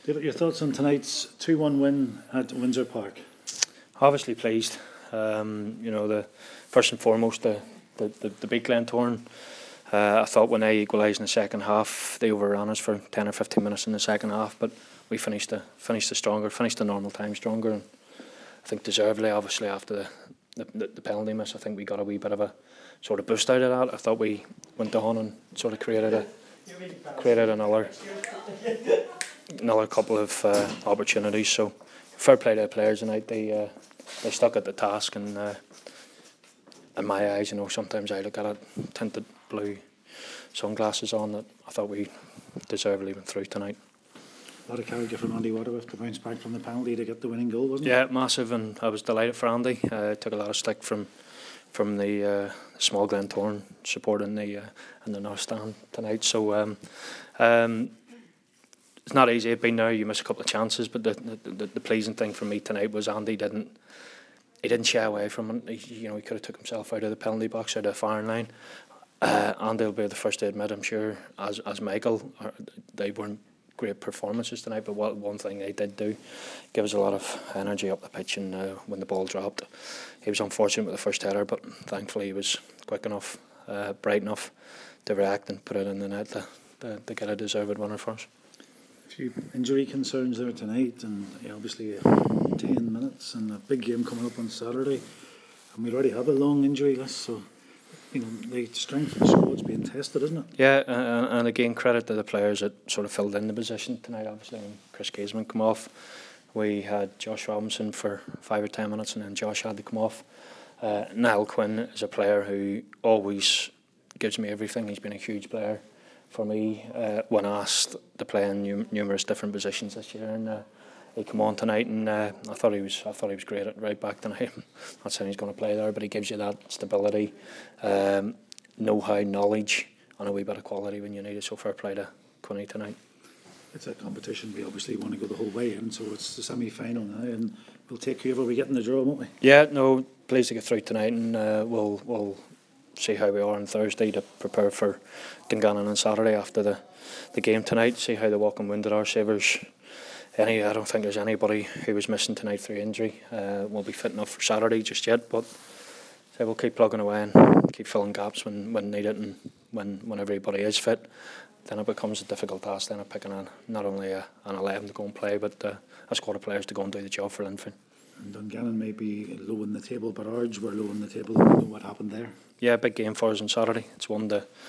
Your thoughts on tonight's 2-1 win at Windsor Park? Obviously pleased. The first and foremost the big Glentoran. I thought when they equalised in the second half, they overran us for 10 or 15 minutes in the second half, but we finished the normal time stronger, and I think deservedly, obviously, after the penalty miss, I think we got a wee bit of a sort of boost out of that. I thought we went on and sort of created another couple of opportunities. So fair play to the players tonight. They stuck at the task, and in my eyes, sometimes I look at it tinted blue sunglasses on, that I thought we deservedly went through tonight. A lot of character from Andy Waterworth to bounce back from the penalty to get the winning goal, wasn't it? Yeah, massive, and I was delighted for Andy. Took a lot of stick from the small Glentoran support in the North Stand tonight. So it's not easy. Being there, you miss a couple of chances, but the pleasing thing for me tonight was Andy didn't shy away from it. He could have took himself out of the penalty box, out of the firing line. Andy will be the first to admit, I'm sure, as Michael, they weren't great performances tonight, but one thing they did do, give us a lot of energy up the pitch, and when the ball dropped, he was unfortunate with the first header, but thankfully he was quick enough, bright enough to react and put it in the net to get a deserved winner for us. A few injury concerns there tonight, and obviously 10 minutes and a big game coming up on Saturday, and we already have a long injury list, so the strength of the squad's being tested, isn't it? Yeah, and again, credit to the players that sort of filled in the position tonight. Obviously, when Chris Casement come off, we had Josh Robinson for 5 or 10 minutes, and then Josh had to come off. Niall Quinn is a player who always gives me everything. He's been a huge player for me when asked to play in numerous different positions this year, and he came on tonight, and I thought he was great at right back tonight. I'm not saying he's going to play there, but he gives you that stability, know-how, knowledge, and a wee bit of quality when you need it. So fair play to Quinny tonight. It's a competition we obviously want to go the whole way in, so it's the semi-final now, and we'll take whoever we get in the draw, won't we? Yeah, no, pleased to get through tonight, and we'll see how we are on Thursday to prepare for Dungannon on Saturday after the game tonight. See how the walking wounded are. I don't think there's anybody who was missing tonight through injury. Won't be fit enough for Saturday just yet, but we'll keep plugging away and keep filling gaps when needed, and when everybody is fit, then it becomes a difficult task then of picking not only an 11 to go and play, but a squad of players to go and do the job for Linfield. And Dungannon may be low in the table, but Ards were low in the table. We know what happened there. Yeah, big game for us on Saturday. It's one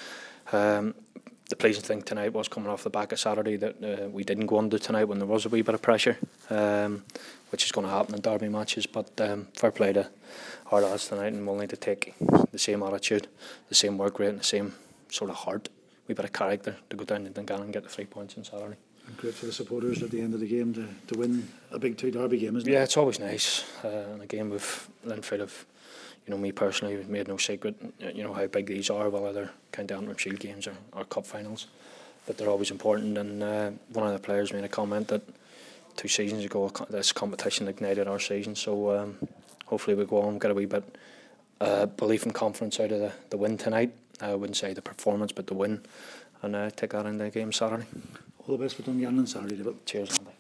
the pleasing thing tonight was coming off the back of Saturday that we didn't go under tonight when there was a wee bit of pressure, which is going to happen in derby matches. But fair play to our lads tonight, and we'll need to take the same attitude, the same work rate, and the same sort of heart, a wee bit of character to go down to Dungannon and get the 3 points on Saturday. And great for the supporters at the end of the game to win a big 2 derby game, isn't it? Yeah, it's always nice. And again, with Linfield, have me personally, we've made no secret, how big these are, whether they're County Antrim Shield games or cup finals, but they're always important. And one of the players made a comment that 2 seasons ago this competition ignited our season, so hopefully we go on, get a wee bit belief and confidence out of the win tonight. I wouldn't say the performance, but the win, and take that into the game Saturday. All the best for Dungannon on Saturday, David. Cheers, Andy.